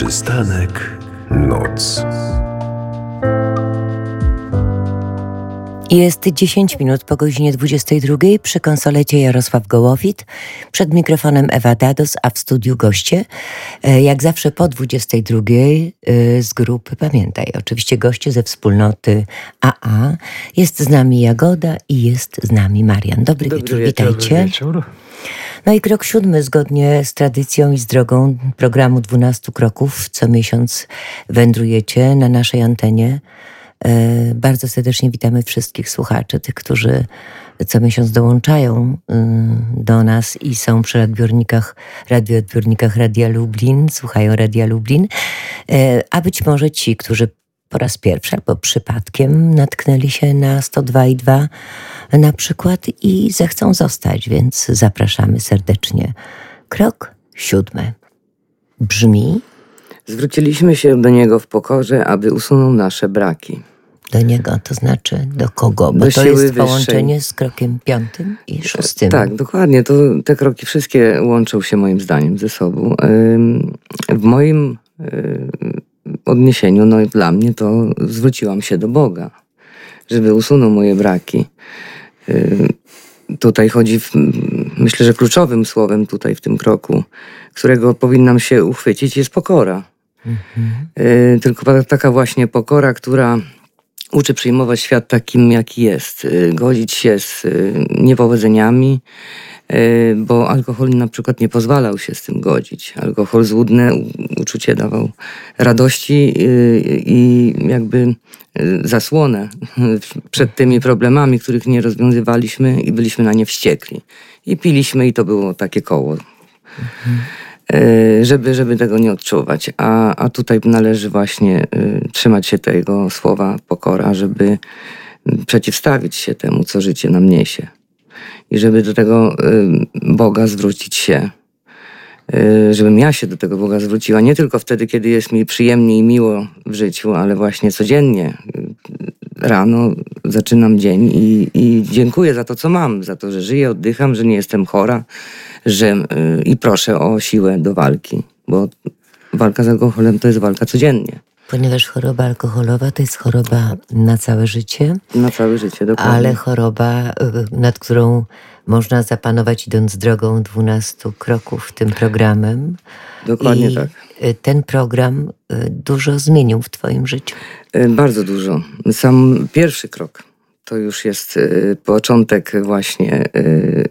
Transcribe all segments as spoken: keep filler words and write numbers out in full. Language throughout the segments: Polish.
Przystanek Noc. Jest dziesięć minut po godzinie dwudziestej drugiej. Przy konsolecie Jarosław Gołowit, przed mikrofonem Ewa Dados, a w studiu goście, jak zawsze po dwudziestej drugiej z grupy Pamiętaj. Oczywiście goście ze wspólnoty A A. Jest z nami Jagoda i jest z nami Marian. Dobry, Dobry wieczór, wieczór, witajcie. Dobry wieczór. No i krok siódmy, zgodnie z tradycją i z drogą programu dwunastu kroków. Co miesiąc wędrujecie na naszej antenie. Bardzo serdecznie witamy wszystkich słuchaczy, tych, którzy co miesiąc dołączają do nas i są przy radioodbiornikach, radioodbiornikach Radia Lublin, słuchają Radia Lublin, a być może ci, którzy po raz pierwszy albo przypadkiem natknęli się na sto dwa i dwa na przykład i zechcą zostać, więc zapraszamy serdecznie. Krok siódmy brzmi: zwróciliśmy się do Niego w pokorze, aby usunął nasze braki. Do Niego, to znaczy do kogo? Bo do to siły jest połączenie wyższej. z krokiem piątym i szóstym. Tak, dokładnie. To, te kroki wszystkie łączą się moim zdaniem ze sobą. Ym, W moim y, odniesieniu, no i dla mnie, to zwróciłam się do Boga, żeby usunął moje braki. Y, Tutaj chodzi, w, myślę, że kluczowym słowem tutaj w tym kroku, którego powinnam się uchwycić, jest pokora. Mhm. Y, Tylko taka właśnie pokora, która uczy przyjmować świat takim, jaki jest. Y, Godzić się z y, niepowodzeniami, y, bo alkohol na przykład nie pozwalał się z tym godzić. Alkohol złudne u- uczucie dawał radości y, i jakby y, zasłonę przed tymi problemami, których nie rozwiązywaliśmy i byliśmy na nie wściekli. I piliśmy i to było takie koło. Y, Żeby, żeby tego nie odczuwać. A, a tutaj należy właśnie y, trzymać się tego słowa pokora, żeby y, przeciwstawić się temu, co życie nam niesie. I żeby do tego y, Boga zwrócić się. Y, żebym ja się do tego Boga zwróciła. Nie tylko wtedy, kiedy jest mi przyjemnie i miło w życiu, ale właśnie codziennie. Y, Rano zaczynam dzień i, i dziękuję za to, co mam. Za to, że żyję, oddycham, że nie jestem chora. Że, y, I proszę o siłę do walki, bo walka z alkoholem to jest walka codziennie. Ponieważ choroba alkoholowa to jest choroba na całe życie, Na całe życie, dokładnie. ale choroba, y, nad którą można zapanować, idąc drogą dwunastu kroków tym programem. Dokładnie I tak. y, ten program y, dużo zmienił w twoim życiu. Y, Bardzo dużo. Sam pierwszy krok to już jest y, początek właśnie, y,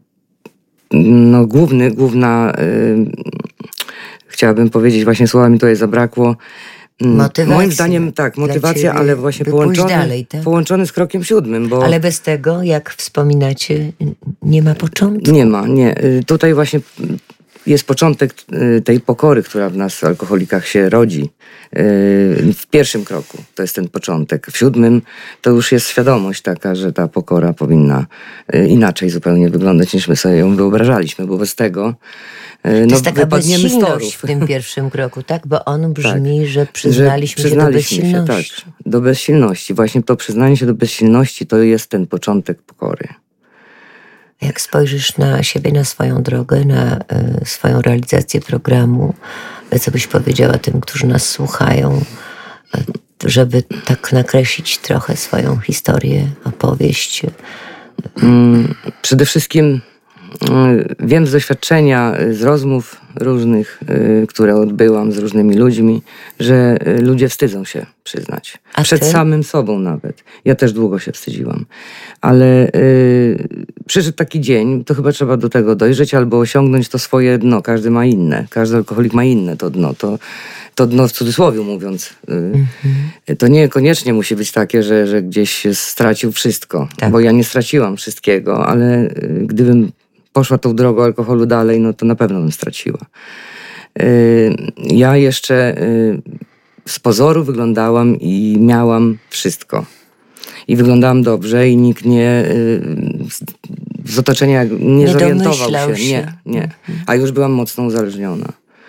no główny, główna, y, chciałabym powiedzieć, właśnie słowa mi tutaj zabrakło. Mm, Motywacja Moim zdaniem tak, dla motywacja, ciebie, ale właśnie by pójść połączony, dalej, tak? połączony z krokiem siódmym, bo... Ale bez tego, jak wspominacie, nie ma początku. Nie ma, nie. Y, Tutaj właśnie jest początek y, tej pokory, która w nas, w alkoholikach, się rodzi. Y, W pierwszym kroku to jest ten początek. W siódmym to już jest świadomość taka, że ta pokora powinna y, inaczej zupełnie wyglądać, niż my sobie ją wyobrażaliśmy, bo bez tego y, To no, jest taka wypadniemy z bezsilność torów. w tym pierwszym kroku, tak? Bo on brzmi, że przyznaliśmy, Że przyznaliśmy się do bezsilności. Się, tak, do bezsilności. Właśnie to przyznanie się do bezsilności to jest ten początek pokory. Jak spojrzysz na siebie, na swoją drogę, na y, swoją realizację programu, co byś powiedziała tym, którzy nas słuchają, y, żeby tak nakreślić trochę swoją historię, opowieść? Mm, Przede wszystkim y, wiem z doświadczenia, y, z rozmów różnych, y, które odbyłam z różnymi ludźmi, że y, ludzie wstydzą się przyznać. A Przed ty? samym sobą nawet. Ja też długo się wstydziłam. Ale y, przyszedł taki dzień, to chyba trzeba do tego dojrzeć albo osiągnąć to swoje dno. Każdy ma inne. Każdy alkoholik ma inne to dno. To, to dno w cudzysłowie mówiąc. Y, Mhm. To niekoniecznie musi być takie, że, że gdzieś stracił wszystko. Tak. Bo ja nie straciłam wszystkiego, ale y, gdybym poszła tą drogą alkoholu dalej, no to na pewno bym straciła. Y, Ja jeszcze y, z pozoru wyglądałam i miałam wszystko. I wyglądałam dobrze i nikt nie y, z- z otoczenia nie, Nie zorientował domyślał się. się. Nie, nie. A już byłam mocno uzależniona.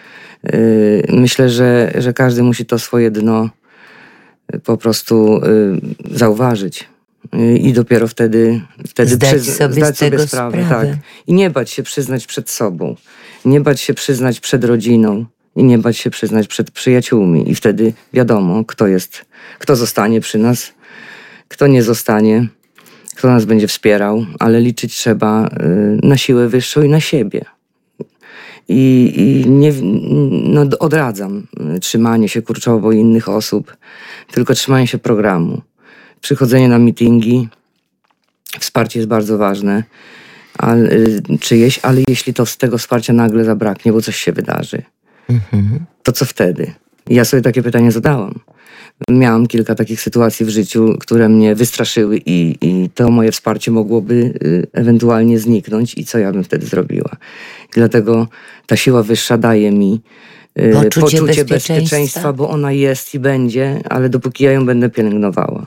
Y, Myślę, że, że każdy musi to swoje dno y, po prostu y, zauważyć. Y, I dopiero wtedy, wtedy Zdać przyzna- sobie zdać z tego sobie sprawę. sprawę. Tak. I nie bać się przyznać przed sobą. Nie bać się przyznać przed rodziną. i nie bać się przyznać przed przyjaciółmi. I wtedy wiadomo, kto jest, kto zostanie przy nas, kto nie zostanie, kto nas będzie wspierał, ale liczyć trzeba na siłę wyższą i na siebie. I, i nie, no, odradzam trzymanie się kurczowo innych osób, tylko trzymanie się programu. Przychodzenie na mityngi, wsparcie jest bardzo ważne, ale, czyjeś, ale jeśli to z tego wsparcia nagle zabraknie, bo coś się wydarzy, mhm. to co wtedy? Ja sobie takie pytanie zadałam. Miałam kilka takich sytuacji w życiu, które mnie wystraszyły i, i to moje wsparcie mogłoby y, ewentualnie zniknąć i co ja bym wtedy zrobiła. I dlatego ta siła wyższa daje mi y, poczucie, poczucie bezpieczeństwa. bezpieczeństwa, bo ona jest i będzie, ale dopóki ja ją będę pielęgnowała.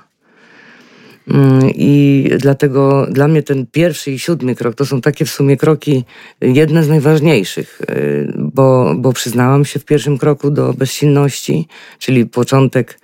I dlatego dla mnie ten pierwszy i siódmy krok to są takie w sumie kroki jedne z najważniejszych, bo, bo przyznałam się w pierwszym kroku do bezsilności, czyli początek,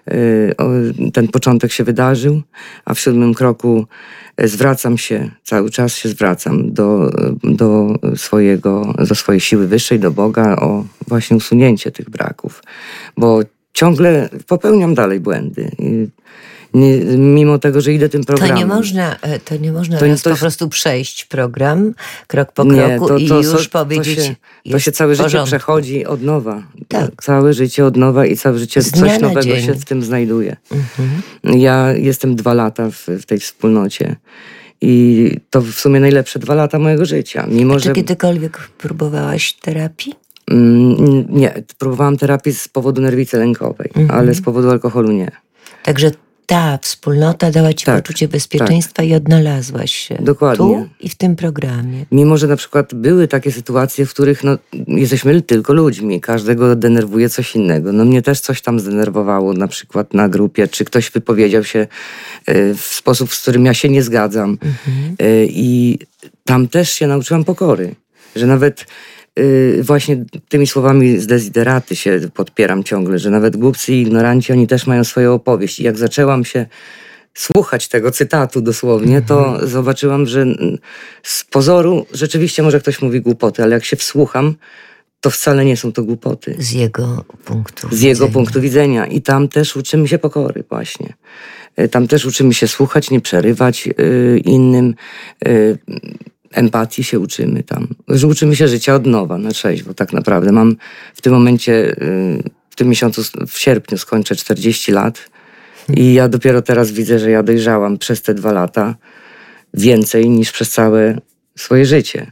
ten początek się wydarzył, a w siódmym kroku zwracam się, cały czas się zwracam do, do, swojego, do swojej siły wyższej, do Boga o właśnie usunięcie tych braków, bo ciągle popełniam dalej błędy. Nie, mimo tego, że idę tym programem. To nie można, to nie można to, raz to po jest... prostu przejść program, krok po nie, kroku to, to, i to, już to, powiedzieć, to się, to się całe życie przechodzi od nowa. Tak. Całe życie od nowa i całe życie Z coś nowego dzień. się w tym znajduje. Mhm. Ja jestem dwa lata w, w tej wspólnocie i to w sumie najlepsze dwa lata mojego życia. Mimo, A czy że... kiedykolwiek próbowałaś terapii? Mm, nie, próbowałam terapii z powodu nerwicy lękowej, mhm. ale z powodu alkoholu nie. Także ta wspólnota dała ci tak, poczucie bezpieczeństwa tak. i odnalazłaś się Dokładnie. tu i w tym programie. Mimo, że na przykład były takie sytuacje, w których no, jesteśmy tylko ludźmi, każdego denerwuje coś innego. No mnie też coś tam zdenerwowało, na przykład na grupie, czy ktoś wypowiedział się w sposób, z którym ja się nie zgadzam. Mhm. I tam też się nauczyłam pokory, że nawet właśnie tymi słowami z Desideraty się podpieram ciągle, że nawet głupcy i ignoranci, oni też mają swoją opowieść. I jak zaczęłam się słuchać tego cytatu dosłownie, to mm-hmm. zobaczyłam, że z pozoru rzeczywiście może ktoś mówi głupoty, ale jak się wsłucham, to wcale nie są to głupoty. Z jego punktu Z widzenia. jego punktu widzenia. I tam też uczymy się pokory właśnie. Tam też uczymy się słuchać, nie przerywać yy, innym. Yy, Empatii się uczymy tam. Że uczymy się życia od nowa, na trzeźwo tak naprawdę. Mam w tym momencie, w tym miesiącu, w sierpniu skończę czterdzieści lat i ja dopiero teraz widzę, że ja dojrzałam przez te dwa lata więcej niż przez całe swoje życie.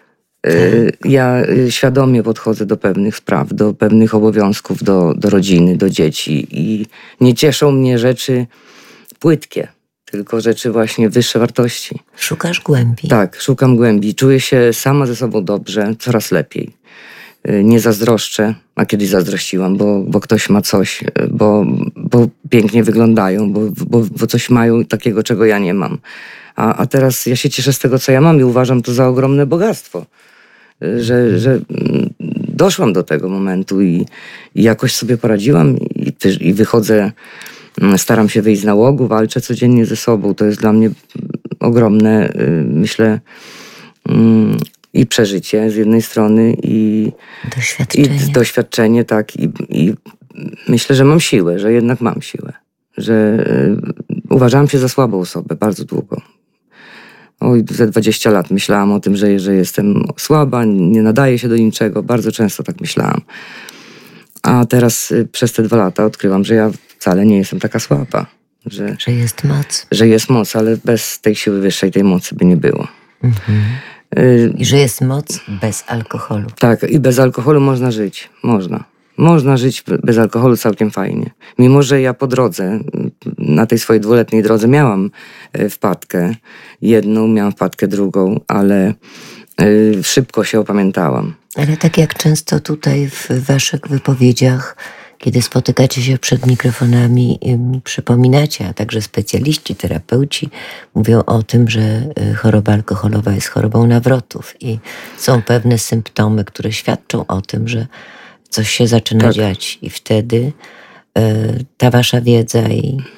Ja świadomie podchodzę do pewnych spraw, do pewnych obowiązków, do, do rodziny, do dzieci i nie cieszą mnie rzeczy płytkie. Tylko rzeczy właśnie wyższe wartości. Szukasz głębi. Tak, szukam głębi. Czuję się sama ze sobą dobrze, coraz lepiej. Nie zazdroszczę, a kiedyś zazdrościłam, bo, bo ktoś ma coś, bo, bo pięknie wyglądają, bo, bo, bo coś mają takiego, czego ja nie mam. A, a teraz ja się cieszę z tego, co ja mam i uważam to za ogromne bogactwo. Że, że doszłam do tego momentu i, i jakoś sobie poradziłam i, i wychodzę. Staram się wyjść z nałogu, walczę codziennie ze sobą. To jest dla mnie ogromne, myślę, i przeżycie z jednej strony i doświadczenie, i doświadczenie tak. I, i myślę, że mam siłę, że jednak mam siłę. Że uważałam się za słabą osobę bardzo długo. Oj, ze dwadzieścia lat myślałam o tym, że, że jestem słaba, nie nadaję się do niczego. Bardzo często tak myślałam. A teraz przez te dwa lata odkryłam, że ja wcale nie jestem taka słaba. Że, że jest moc. Że jest moc, ale bez tej siły wyższej tej mocy by nie było. Mhm. I że jest moc bez alkoholu. Tak, i bez alkoholu można żyć. Można. Można żyć bez alkoholu całkiem fajnie. Mimo, że ja po drodze, na tej swojej dwuletniej drodze miałam wpadkę. Jedną, miałam wpadkę drugą, ale y, szybko się opamiętałam. Ale tak jak często tutaj w waszych wypowiedziach, kiedy spotykacie się przed mikrofonami, przypominacie, a także specjaliści, terapeuci mówią o tym, że choroba alkoholowa jest chorobą nawrotów i są pewne symptomy, które świadczą o tym, że coś się zaczyna tak. dziać i wtedy y, ta wasza wiedza i,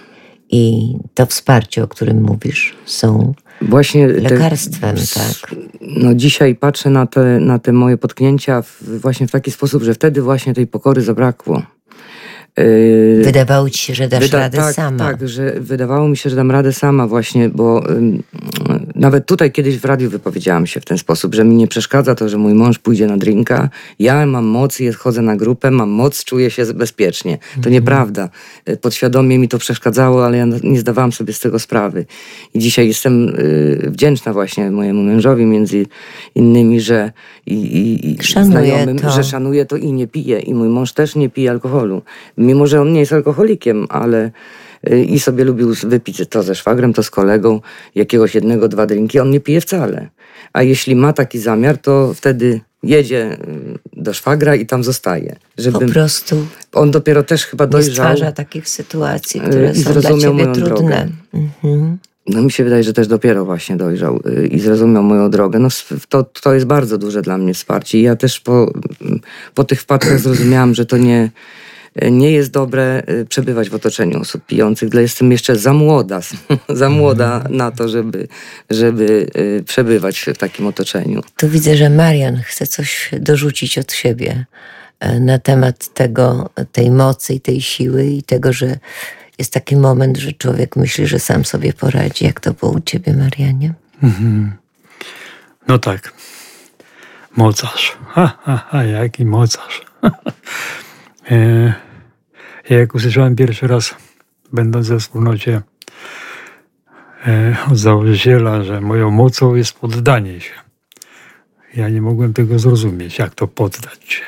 i to wsparcie, o którym mówisz, są Właśnie lekarstwem, te, tak. No dzisiaj patrzę na te, na te moje potknięcia w, właśnie w taki sposób, że wtedy właśnie tej pokory zabrakło. Yy, Wydawało ci się, że dasz wyda- radę tak, sama. Tak, że wydawało mi się, że dam radę sama właśnie, bo ym, nawet tutaj kiedyś w radiu wypowiedziałam się w ten sposób, że mi nie przeszkadza to, że mój mąż pójdzie na drinka. Ja mam moc, jest, chodzę na grupę, mam moc, czuję się bezpiecznie. To Mhm. nieprawda. Podświadomie mi to przeszkadzało, ale ja nie zdawałam sobie z tego sprawy. I dzisiaj jestem y, wdzięczna właśnie mojemu mężowi między innymi, że i, i, i Szanuje znajomym, to. że szanuje to i nie pije. I mój mąż też nie pije alkoholu. Mimo że on nie jest alkoholikiem, ale y, i sobie lubił wypić to ze szwagrem, to z kolegą, jakiegoś jednego, dwa drinki, on nie pije wcale. A jeśli ma taki zamiar, to wtedy jedzie y, do szwagra i tam zostaje. Żeby Po prostu on dopiero też chyba nie dojrzał. stwarza takich sytuacji, które i są dla zrozumiał ciebie moją trudne. drogę. Mhm. No mi się wydaje, że też dopiero właśnie dojrzał y, i zrozumiał moją drogę. No s- to, to jest bardzo duże dla mnie wsparcie. I ja też po, po tych wpadkach zrozumiałam, że to nie, nie jest dobre y, przebywać w otoczeniu osób pijących. Dla jestem jeszcze za młoda, za młoda na to, żeby, żeby y, przebywać w takim otoczeniu. Tu widzę, że Marian chce coś dorzucić od siebie e, na temat tego, tej mocy i tej siły i tego, że jest taki moment, że człowiek myśli, że sam sobie poradzi. Jak to było u ciebie, Marianie? Mhm. No tak. Mocarz. Ha, ha, ha, jaki mocarz. e, jak usłyszałem pierwszy raz, będąc we wspólnocie e, od założyciela, że moją mocą jest poddanie się. Ja nie mogłem tego zrozumieć, jak to poddać się.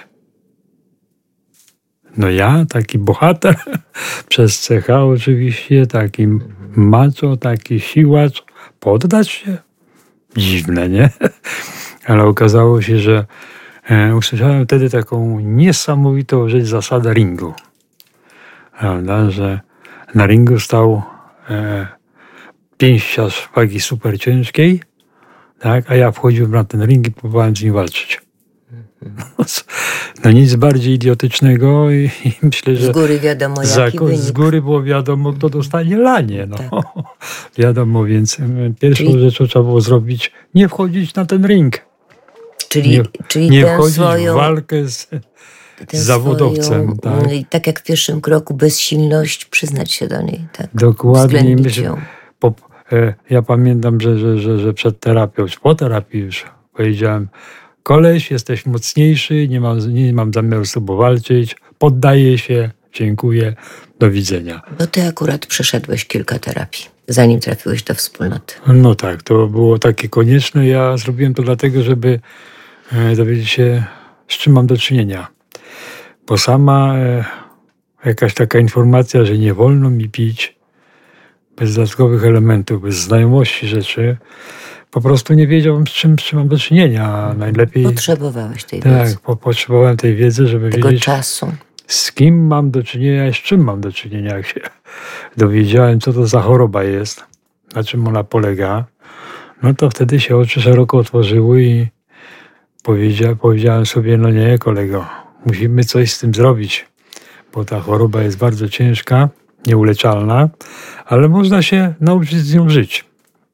No ja, taki bohater, przez C H oczywiście, taki macho, taki siłacz, poddać się? Dziwne, nie? Ale okazało się, że e, usłyszałem wtedy taką niesamowitą rzecz, zasadę ringu. Prawda, że na ringu stał e, pięściarz wagi super ciężkiej, tak? A ja wchodziłem na ten ring i próbowałem z nim walczyć. No nic bardziej idiotycznego i, i myślę, że Z góry wiadomo, jaki za, wynik. z góry było wiadomo, kto dostanie lanie. No. Tak. Wiadomo, więc pierwszą Czyli- rzeczą trzeba było zrobić, nie wchodzić na ten ring. Czyli, Nie, czyli nie tę wchodzić swoją, w walkę z, tę z zawodowcem. swoją, Tak. i tak jak w pierwszym kroku, bezsilność, przyznać się do niej. Tak. Dokładnie. Uwzględnić Myślę, ją. po, e, ja pamiętam, że, że, że, że przed terapią, czy po terapii już powiedziałem, koleś, jesteś mocniejszy, nie mam, nie mam zamiaru z tobą walczyć, poddaję się, dziękuję, do widzenia. Bo ty akurat przeszedłeś kilka terapii, zanim trafiłeś do wspólnoty. No tak, to było takie konieczne. Ja zrobiłem to dlatego, żeby e, dowiedzieć się, z czym mam do czynienia. Bo sama e, jakaś taka informacja, że nie wolno mi pić bez dodatkowych elementów, bez znajomości rzeczy, po prostu nie wiedziałem, z czym, z czym mam do czynienia. A najlepiej... Potrzebowałeś tej wiedzy, Tak, po, potrzebowałem tej wiedzy, żeby tego wiedzieć, czasu. z kim mam do czynienia i z czym mam do czynienia. Jak się dowiedziałem, co to za choroba jest, na czym ona polega, no to wtedy się oczy szeroko otworzyły i powiedzia, powiedziałem sobie, no nie, kolego, musimy coś z tym zrobić, bo ta choroba jest bardzo ciężka, nieuleczalna, ale można się nauczyć z nią żyć.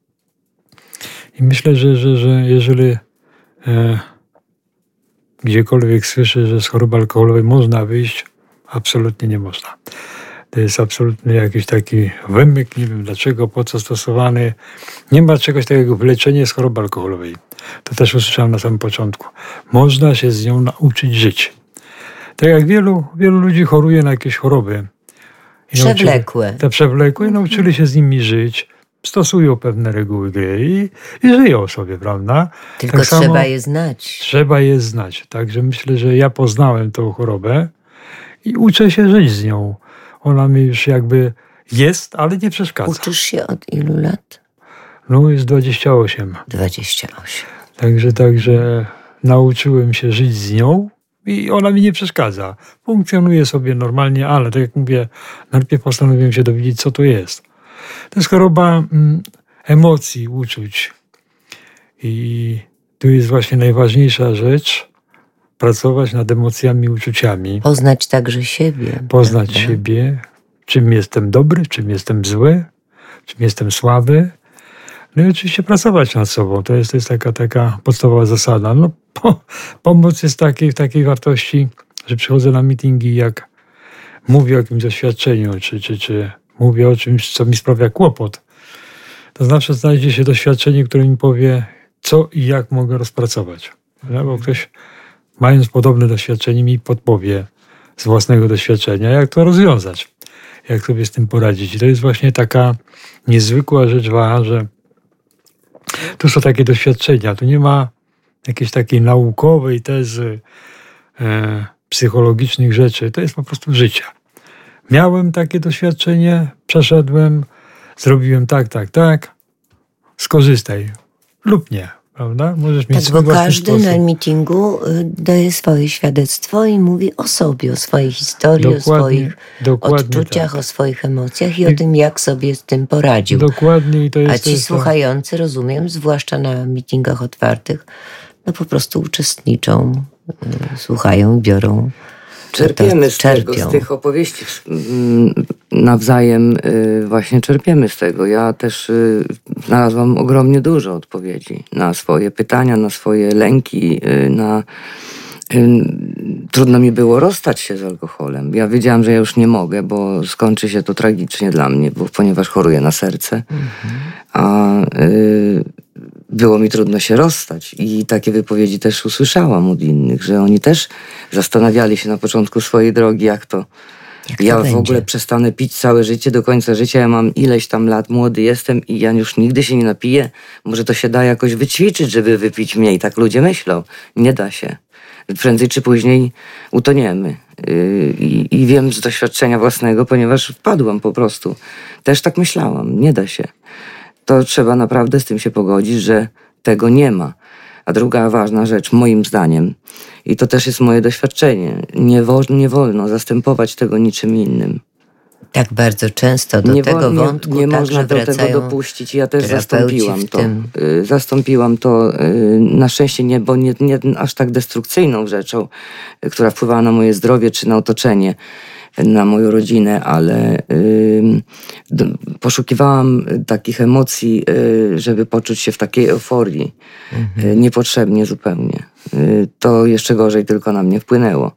I myślę, że, że, że jeżeli e, gdziekolwiek słyszę, że z choroby alkoholowej można wyjść, absolutnie nie można. To jest absolutnie jakiś taki wymyk, nie wiem dlaczego, po co stosowany. Nie ma czegoś takiego jak leczenie z choroby alkoholowej. To też usłyszałem na samym początku. Można się z nią nauczyć żyć. Tak jak wielu, wielu ludzi choruje na jakieś choroby. I Przewlekłe. Nauczyli, te przewlekłe i nauczyli się z nimi żyć. Stosują pewne reguły gry i, i żyją sobie, prawda? Tylko Tak trzeba samo je znać. Trzeba je znać. Także myślę, że ja poznałem tą chorobę i uczę się żyć z nią. Ona mi już jakby jest, ale nie przeszkadza. Uczysz się od ilu lat? No jest dwadzieścia osiem. dwadzieścia osiem. Także, także nauczyłem się żyć z nią i ona mi nie przeszkadza. Funkcjonuje sobie normalnie, ale tak jak mówię, najpierw postanowiłem się dowiedzieć, co to jest. To jest choroba mm, emocji, uczuć. I tu jest właśnie najważniejsza rzecz, pracować nad emocjami, uczuciami. Poznać także siebie. Poznać prawda? siebie, czym jestem dobry, czym jestem zły, czym jestem słaby. No i oczywiście pracować nad sobą. To jest, to jest taka, taka podstawowa zasada. No, po, pomoc jest takiej, w takiej wartości, że przychodzę na meetingi, jak mówię o jakimś doświadczeniu, czy, czy, czy mówię o czymś, co mi sprawia kłopot, to zawsze znajdzie się doświadczenie, które mi powie, co i jak mogę rozpracować. No, bo ktoś, mając podobne doświadczenie, mi podpowie z własnego doświadczenia, jak to rozwiązać, jak sobie z tym poradzić. I to jest właśnie taka niezwykła rzecz, że tu są takie doświadczenia, tu nie ma jakiejś takiej naukowej tezy, e, psychologicznych rzeczy, to jest po prostu życie. Miałem takie doświadczenie, przeszedłem, zrobiłem tak, tak, tak, skorzystaj lub nie, prawda? Możesz mieć Tak, swój bo własny każdy sposób. na meetingu y, daje swoje świadectwo i mówi o sobie, o swojej historii, Dokładnie, o swoich dokładnie odczuciach, tak. o swoich emocjach i, I- o tym, jak sobie z tym poradził. Dokładnie i to jest... A to ci jest to- słuchający, rozumiem, zwłaszcza na meetingach otwartych, no po prostu uczestniczą, y, słuchają, biorą. Czerpiemy to z tego, czerpią. z tych opowieści mm, nawzajem y, właśnie czerpiemy z tego. Ja też y, znalazłam ogromnie dużo odpowiedzi na swoje pytania, na swoje lęki, y, na... y, Trudno mi było rozstać się z alkoholem. Ja wiedziałam, że ja już nie mogę, bo skończy się to tragicznie dla mnie, bo, ponieważ choruję na serce. A y, było mi trudno się rozstać i takie wypowiedzi też usłyszałam od innych, że oni też zastanawiali się na początku swojej drogi, jak to Jak to ja w będzie. ogóle przestanę pić całe życie, do końca życia, ja mam ileś tam lat, młody jestem i ja już nigdy się nie napiję. Może to się da jakoś wyćwiczyć, żeby wypić mniej. Tak ludzie myślą. Nie da się. Prędzej czy później utoniemy. Yy, I, I wiem z doświadczenia własnego, ponieważ wpadłam po prostu. Też tak myślałam. Nie da się. To trzeba naprawdę z tym się pogodzić, że tego nie ma. A druga ważna rzecz, moim zdaniem, i to też jest moje doświadczenie, nie, wo, nie wolno zastępować tego niczym innym. Tak bardzo często do nie tego wo- wątku nie, nie także można do tego wracają dopuścić. Ja też terapeuci zastąpiłam w to. tym. Y, Zastąpiłam to y, na szczęście nie, bo nie, nie aż tak destrukcyjną rzeczą, y, która wpływała na moje zdrowie czy na otoczenie, y, na moją rodzinę, ale y, d- poszukiwałam takich emocji, y, żeby poczuć się w takiej euforii. Y, niepotrzebnie zupełnie. Y, to jeszcze gorzej tylko na mnie wpłynęło.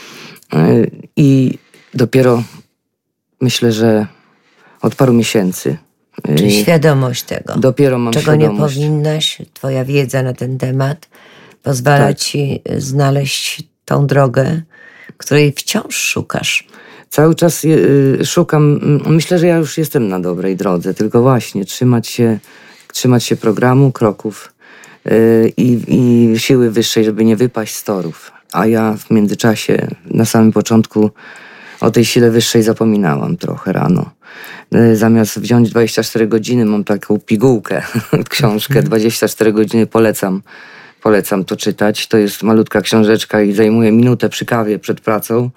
Y, I dopiero myślę, że od paru miesięcy. Czyli yy, świadomość tego. Dopiero mam Czego nie świadomość. powinnaś, twoja wiedza na ten temat pozwala Tak. ci znaleźć tą drogę, której wciąż szukasz. Cały czas yy, szukam, mm, myślę, że ja już jestem na dobrej drodze, tylko właśnie trzymać się, trzymać się programu, kroków yy, i, i siły wyższej, żeby nie wypaść z torów. A ja w międzyczasie, na samym początku, o tej sile wyższej zapominałam trochę rano. Yy, Zamiast wziąć dwadzieścia cztery godziny, mam taką pigułkę, książkę, dwadzieścia cztery godziny polecam. Polecam to czytać. To jest malutka książeczka i zajmuje minutę przy kawie przed pracą.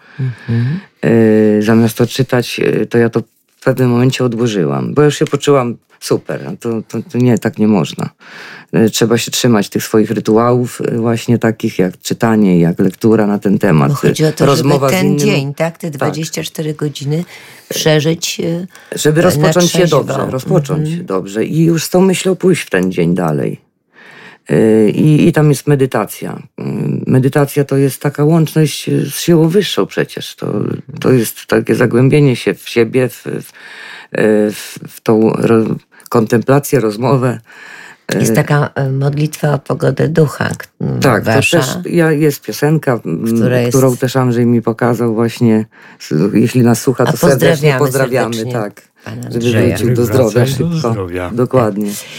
Yy, zamiast to czytać, yy, to ja to w pewnym momencie odłożyłam, bo już się poczułam super. A To, to, to nie, tak nie można. Yy, trzeba się trzymać tych swoich rytuałów, yy, właśnie takich jak czytanie, jak lektura na ten temat. Bo chodzi o to, Rozmowa żeby z ten innym, dzień, tak, te dwadzieścia cztery godziny przeżyć. y, żeby na rozpocząć się trzeźwo. dobrze, rozpocząć dobrze i już z tą myślą pójść w ten dzień dalej. Yy, I, I tam jest medytacja. Yy, Medytacja to jest taka łączność z siłą wyższą przecież. To, to jest takie zagłębienie się w siebie, w, w, w, w tą ro, kontemplację, rozmowę. Yy, Jest taka y, modlitwa o pogodę ducha. k- Tak, to wasza. też ja, jest piosenka, m, Która jest- którą też Andrzej mi pokazał właśnie. S- Jeśli nas słucha, A to serdecznie pozdrawiamy pozdrawiamy. serdecznie Tak, pana żeby Andrzeja. wrócił do Wracaj zdrowia do szybko. zdrowia. Dokładnie.